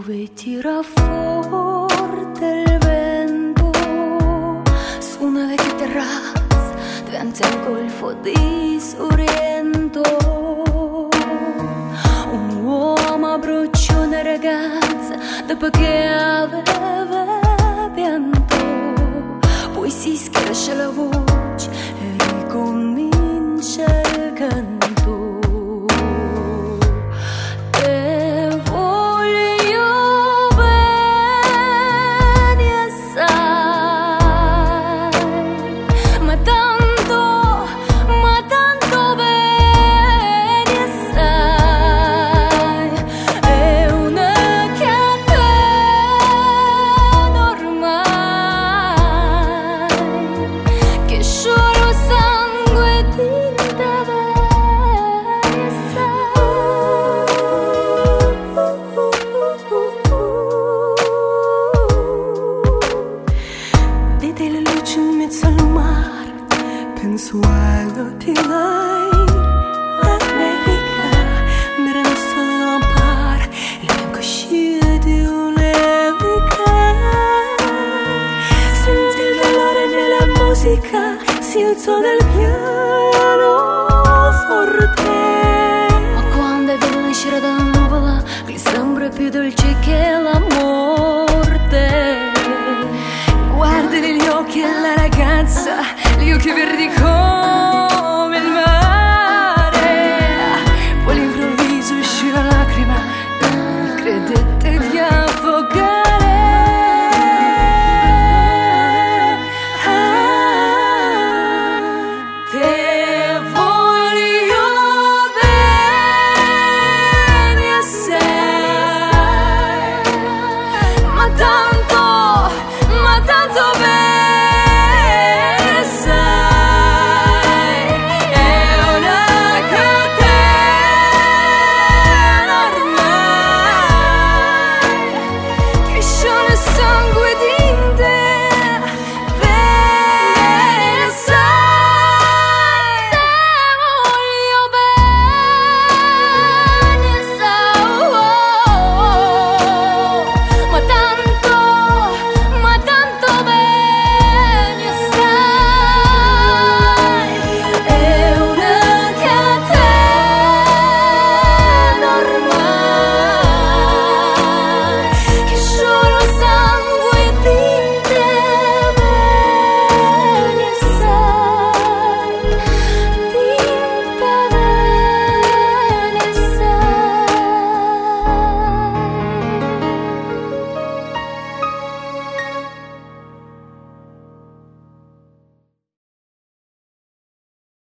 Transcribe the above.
dove tira forte il vento su una vecchia terrazza davanti al golfo di Sorrento. Un uomo abbracciò una ragazza dopo che aveva pianto, poi si schiaccia la voce e ricomincia il canto. Penso allo l'America, mirando solo un par, il bianco scia di un'epica. Senti il dolore nella musica, si alzò dal piano.